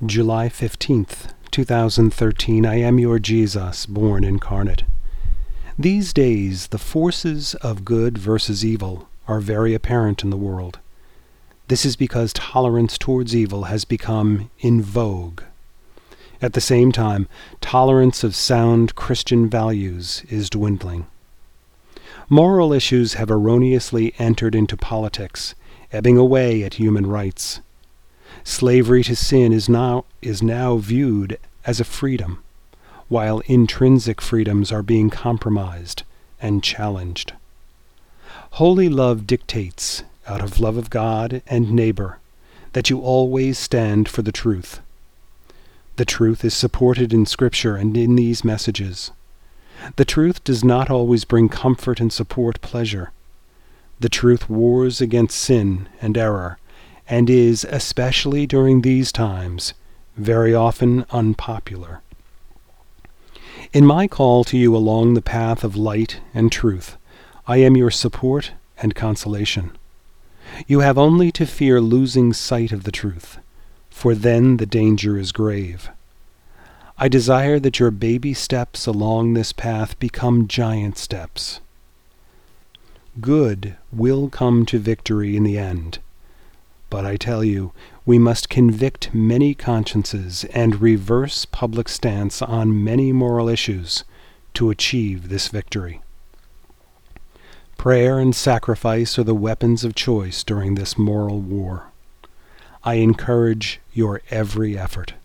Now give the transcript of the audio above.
July 15th, 2013. I am your Jesus, born incarnate. These days, the forces of good versus evil are very apparent in the world. This is because tolerance towards evil has become in vogue. At the same time, tolerance of sound Christian values is dwindling. Moral issues have erroneously entered into politics, ebbing away at human rights. Slavery to sin is now viewed as a freedom, while intrinsic freedoms are being compromised and challenged. Holy love dictates, out of love of God and neighbor, that you always stand for the truth. The truth is supported in Scripture and in these messages. The truth does not always bring comfort and support pleasure. The truth wars against sin and error, and is, especially during these times, very often unpopular. In my call to you along the path of light and truth, I am your support and consolation. You have only to fear losing sight of the truth, for then the danger is grave. I desire that your baby steps along this path become giant steps. Good will come to victory in the end. But I tell you, we must convict many consciences and reverse public stance on many moral issues to achieve this victory. Prayer and sacrifice are the weapons of choice during this moral war. I encourage your every effort.